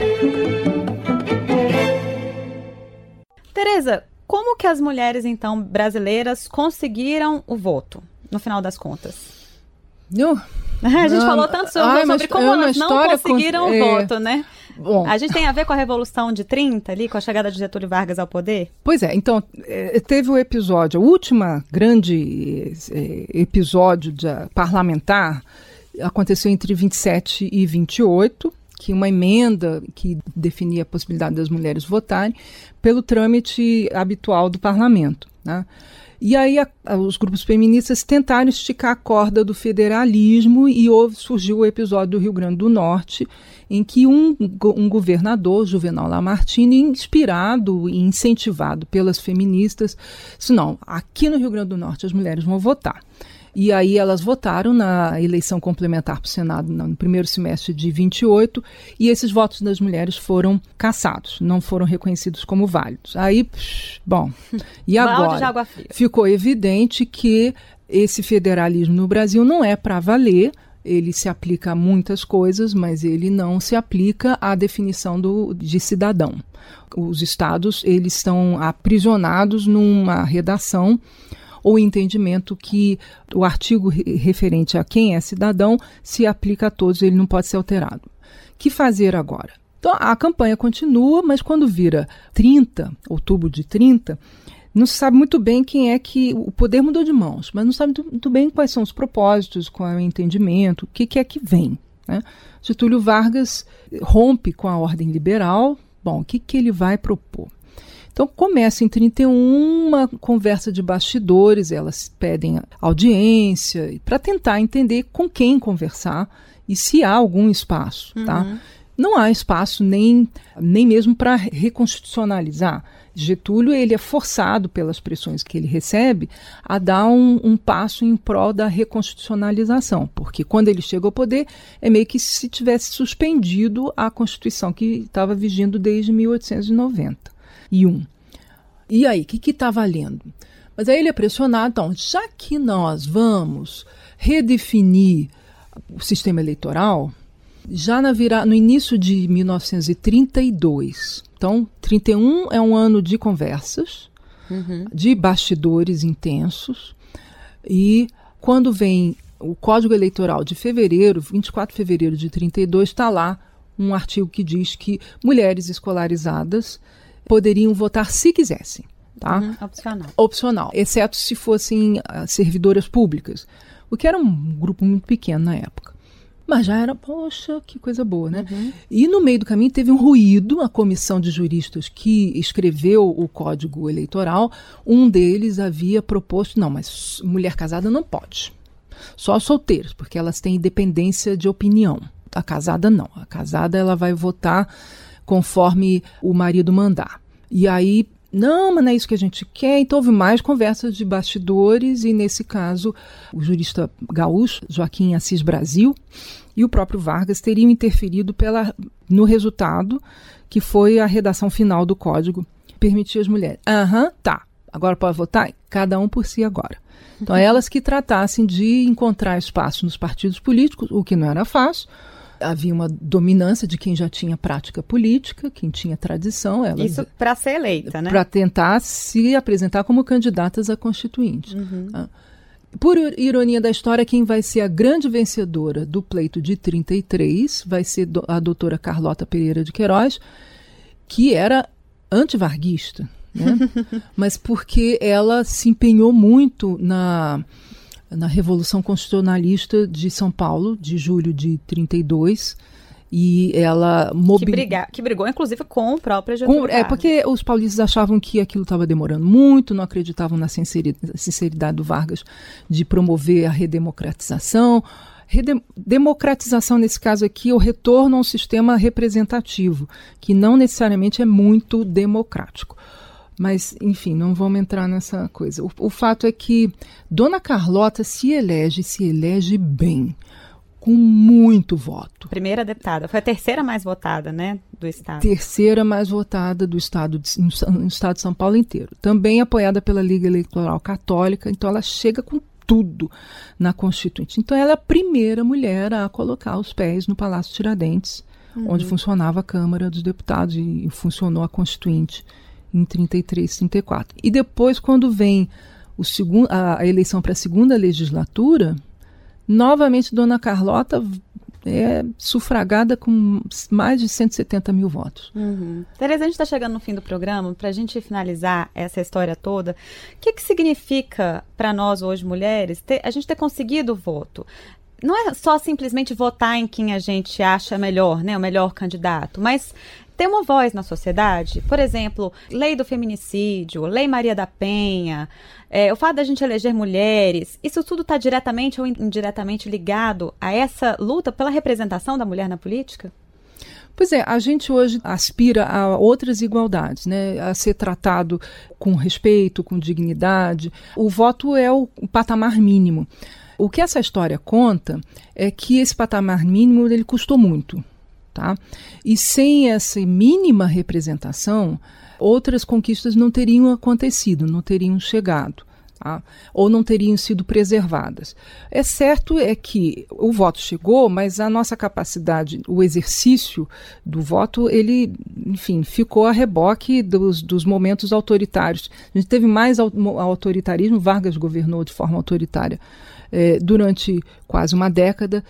Tereza, como que as mulheres, então, brasileiras conseguiram o voto, no final das contas? Eu, a gente não, falou tanto sobre, ai, sobre como é elas não conseguiram con- o é, voto, né? Bom. A gente tem a ver com a Revolução de trinta, ali, com a chegada de Getúlio Vargas ao poder? Pois é, então, teve o episódio, a última grande episódio de, parlamentar aconteceu entre vinte e sete e vinte e oito, que uma emenda que definia a possibilidade das mulheres votarem pelo trâmite habitual do parlamento, né? E aí a, a, os grupos feministas tentaram esticar a corda do federalismo e houve, surgiu o episódio do Rio Grande do Norte, em que um, um governador, Juvenal Lamartine, inspirado e incentivado pelas feministas, disse, não, aqui no Rio Grande do Norte as mulheres vão votar. E aí elas votaram na eleição complementar para o Senado no primeiro semestre de vinte e oito, e esses votos das mulheres foram cassados, não foram reconhecidos como válidos. Aí, psh, bom, e agora? De água fria. Ficou evidente que esse federalismo no Brasil não é para valer, ele se aplica a muitas coisas, mas ele não se aplica à definição do, de cidadão. Os estados, eles estão aprisionados numa redação ou entendimento que o artigo referente a quem é cidadão se aplica a todos, ele não pode ser alterado. O que fazer agora? Então, a campanha continua, mas quando vira trinta, outubro de trinta, não se sabe muito bem quem é que... O poder mudou de mãos, mas não sabe muito bem quais são os propósitos, qual é o entendimento, o que, que é que vem. né? Getúlio Vargas rompe com a ordem liberal. Bom, o que, que ele vai propor? Então começa em trinta e um uma conversa de bastidores, elas pedem audiência para tentar entender com quem conversar e se há algum espaço, uhum. tá? Não há espaço nem, nem mesmo para reconstitucionalizar. Getúlio ele é forçado pelas pressões que ele recebe a dar um, um passo em prol da reconstitucionalização, porque quando ele chega ao poder é meio que se tivesse suspendido a Constituição que estava vigindo desde mil oitocentos e noventa e um. E aí, o que está valendo? Mas aí ele é pressionado, então, já que nós vamos redefinir o sistema eleitoral, já na vira, no início de mil novecentos e trinta e dois, então, trinta e um é um ano de conversas, uhum. de bastidores intensos, e quando vem o Código Eleitoral de fevereiro, vinte e quatro de fevereiro de trinta e dois, está lá um artigo que diz que mulheres escolarizadas poderiam votar se quisessem. Tá? Uhum, opcional. Opcional, exceto se fossem uh, servidoras públicas, o que era um grupo muito pequeno na época. Mas já era, poxa, que coisa boa, né? Uhum. E no meio do caminho teve um ruído, a comissão de juristas que escreveu o Código Eleitoral, um deles havia proposto, não, mas mulher casada não pode. Só solteiras, porque elas têm independência de opinião. A casada não. A casada ela vai votar conforme o marido mandar. E aí, não, mas não é isso que a gente quer. Então houve mais conversas de bastidores e, nesse caso, o jurista gaúcho, Joaquim Assis Brasil, e o próprio Vargas teriam interferido pela, no resultado, que foi a redação final do código, permitir as mulheres. Aham, tá. Agora pode votar? Cada um por si agora. Então, elas que tratassem de encontrar espaço nos partidos políticos, o que não era fácil. Havia uma dominância de quem já tinha prática política, quem tinha tradição. Elas, isso para ser eleita, né? Para tentar se apresentar como candidatas a constituinte. Uhum. Ah. Por ironia da história, quem vai ser a grande vencedora do pleito de trinta e três vai ser a doutora Carlota Pereira de Queiroz, que era antivarguista, né? Mas porque ela se empenhou muito na... na Revolução Constitucionalista de São Paulo, de julho de trinta e dois, e ela mobilizou... Que, que brigou, inclusive, com o próprio Getúlio Vargas. É, porque os paulistas achavam que aquilo estava demorando muito, não acreditavam na sinceridade, sinceridade do Vargas de promover a redemocratização. Redem- democratização, nesse caso aqui, é o retorno a um sistema representativo, que não necessariamente é muito democrático. Mas, enfim, não vamos entrar nessa coisa. O, o fato é que Dona Carlota se elege, se elege bem, com muito voto. Primeira deputada. Foi a terceira mais votada, né, do Estado. Terceira mais votada do Estado, de, no, no Estado de São Paulo inteiro. Também apoiada pela Liga Eleitoral Católica, então ela chega com tudo na Constituinte. Então ela é a primeira mulher a colocar os pés no Palácio Tiradentes, uhum. onde funcionava a Câmara dos Deputados e, e funcionou a Constituinte em trinta e três, trinta e quatro. E depois, quando vem o segun, a, a eleição para a segunda legislatura, novamente Dona Carlota é sufragada com mais de cento e setenta mil votos. Uhum. Tereza, a gente está chegando no fim do programa. Para a gente finalizar essa história toda, o que, que significa para nós hoje, mulheres, ter, a gente ter conseguido o voto? Não é só simplesmente votar em quem a gente acha melhor, né, o melhor candidato, mas ter uma voz na sociedade. Por exemplo, lei do feminicídio, lei Maria da Penha, é, o fato da gente eleger mulheres, isso tudo está diretamente ou indiretamente ligado a essa luta pela representação da mulher na política? Pois é, a gente hoje aspira a outras igualdades, né? A ser tratado com respeito, com dignidade. O voto é o patamar mínimo. O que essa história conta é que esse patamar mínimo ele custou muito. Tá? E sem essa mínima representação, outras conquistas não teriam acontecido, não teriam chegado, tá? Ou não teriam sido preservadas. É certo é que o voto chegou, mas a nossa capacidade, o exercício do voto, ele, enfim, ficou a reboque dos, dos momentos autoritários. A gente teve mais autoritarismo, Vargas governou de forma autoritária é, durante quase uma década,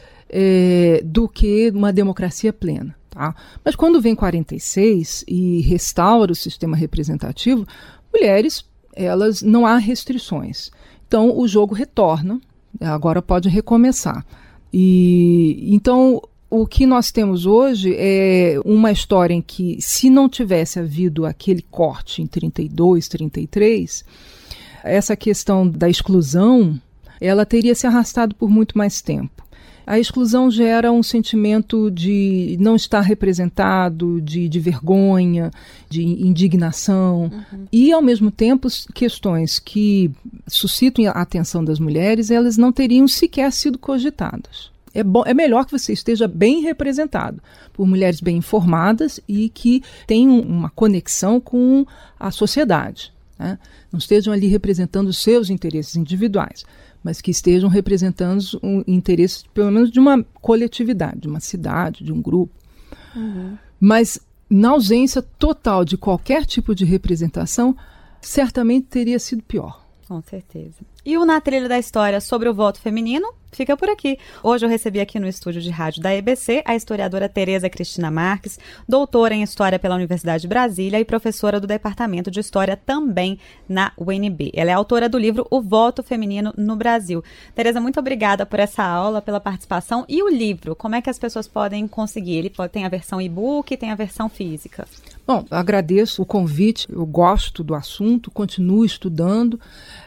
É, do que uma democracia plena. Tá? Mas quando vem quarenta e seis e restaura o sistema representativo, mulheres, elas não há restrições. Então o jogo retorna, agora pode recomeçar. E então O que nós temos hoje é uma história em que, se não tivesse havido aquele corte em trinta e dois, trinta e três, essa questão da exclusão, ela teria se arrastado por muito mais tempo. A exclusão gera um sentimento de não estar representado, de, de vergonha, de indignação, uhum. e, ao mesmo tempo, questões que suscitam a atenção das mulheres, elas não teriam sequer sido cogitadas. É, bom, é melhor que você esteja bem representado por mulheres bem informadas e que tenham uma conexão com a sociedade, né? Não estejam ali representando os seus interesses individuais, mas que estejam representando o interesse, pelo menos, de uma coletividade, de uma cidade, de um grupo. Uhum. Mas, na ausência total de qualquer tipo de representação, certamente teria sido pior. Com certeza. E o Na Trilha da História sobre o voto feminino fica por aqui. Hoje eu recebi aqui no estúdio de rádio da E B C a historiadora Tereza Cristina Marques, doutora em História pela Universidade de Brasília e professora do Departamento de História também na U N B. Ela é autora do livro O Voto Feminino no Brasil. Tereza, muito obrigada por essa aula, pela participação. E o livro, como é que as pessoas podem conseguir? Ele pode, tem a versão e-book, tem a versão física? Bom, agradeço o convite, eu gosto do assunto, continuo estudando.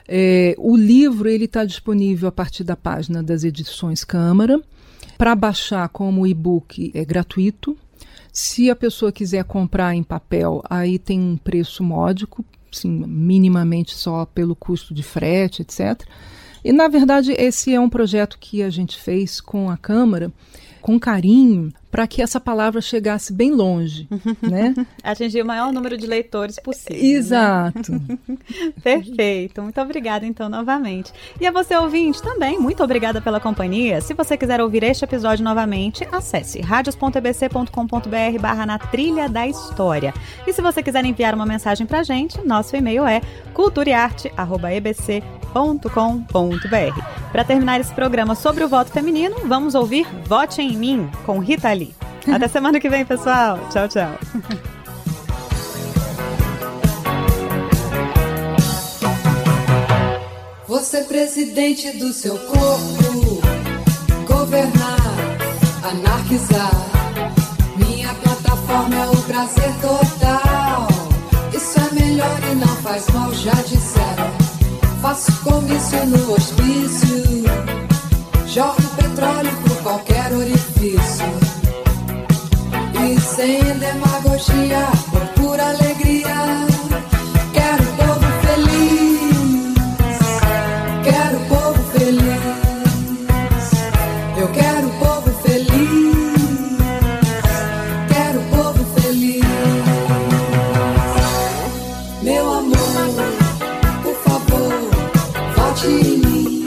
É, o livro está disponível a partir da página das edições Câmara. Para baixar como e-book é gratuito. Se a pessoa quiser comprar em papel, aí tem um preço módico, assim, minimamente só pelo custo de frete, etcétera. E, na verdade, esse é um projeto que a gente fez com a Câmara, com carinho, para que essa palavra chegasse bem longe, né? Atingir o maior número de leitores possível. Exato. Né? Perfeito. Muito obrigada, então, novamente. E a você, ouvinte, também, muito obrigada pela companhia. Se você quiser ouvir este episódio novamente, acesse radios ponto e b c ponto com ponto b r barra na trilha da história. E se você quiser enviar uma mensagem pra gente, nosso e-mail é culturaearte arroba e b c ponto com ponto b r. Para terminar esse programa sobre o voto feminino, vamos ouvir Vote em Mim, com Rita Lee. Até semana que vem, pessoal. Tchau, tchau. Você é presidente do seu corpo, governar, anarquizar. Minha plataforma é o prazer total. Isso é melhor e não faz mal, já disseram. Faço comício no hospício, jorro petróleo por qualquer orifício. E sem demagogia, por pura alegria, quero o povo feliz, quero o povo feliz, eu quero o povo feliz, quero o povo feliz. Meu amor, por favor, vote em mim.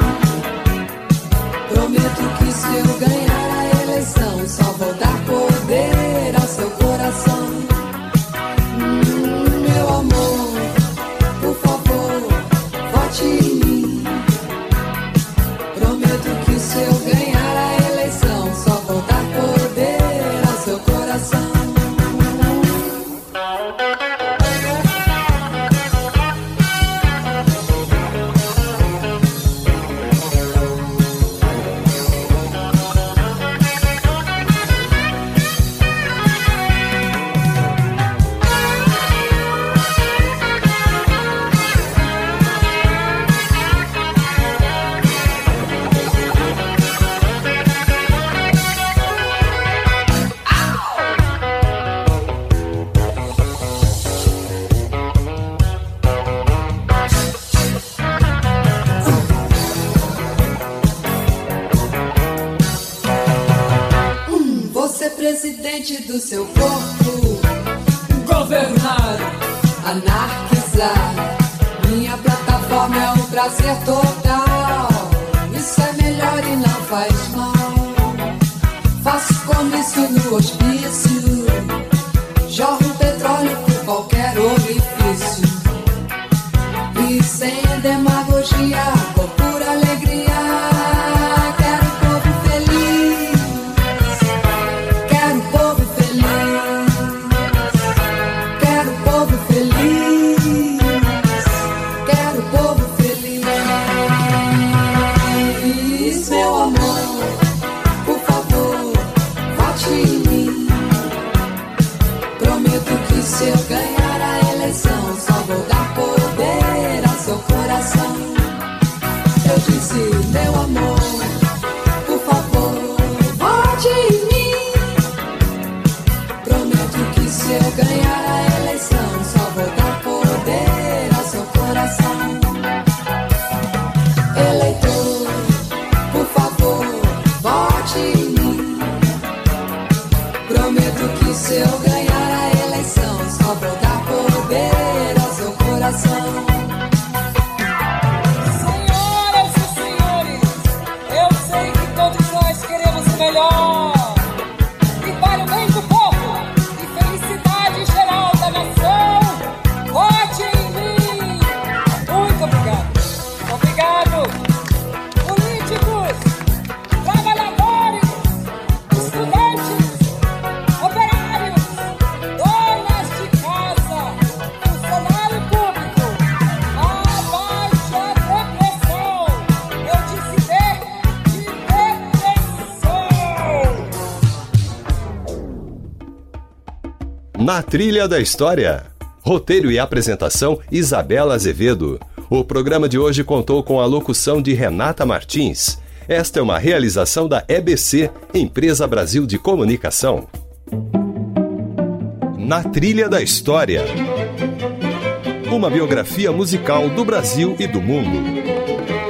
Prometo que se eu ganhar a eleição, só vou dar poder ao seu coração. Hum, meu amor, por favor, vote em mim. Prometo que se eu ganhar a eleição, só vou dar poder ao seu coração. Presidente do seu corpo, governar, anarquizar. Minha plataforma é um prazer total. Isso é melhor e não faz mal. Faço comício no hospício, jorro petróleo por qualquer orifício. E sem demagogia, por pura alegria, quero o povo feliz. Quero o povo feliz, quero o povo feliz, quero o povo feliz. Meu amor, por favor, se eu ganhar a eleição, só vou dar poder ao seu coração. Eu disse, meu amor, por favor, vote em mim. Prometo que se eu ganhar a eleição, só vou dar poder ao seu coração. Eleitor, por favor, vote em mim. Prometo que se eu ganhar a eleição, só vou dar poder ao seu coração. Senhoras e senhores, eu sei que todos nós queremos o melhor. E para o bem do povo e felicidade geral da nação, vote em mim. Muito obrigado. Obrigado. Políticos, trabalhadores, estudantes, operários, donas de casa, funcionário público, abaixe a depressão. Eu disse de, de depressão. Na Trilha da História. Roteiro e apresentação, Isabela Azevedo. O programa de hoje contou com a locução de Renata Martins. Esta é uma realização da E B C, Empresa Brasil de Comunicação. Na Trilha da História. Uma biografia musical do Brasil e do mundo.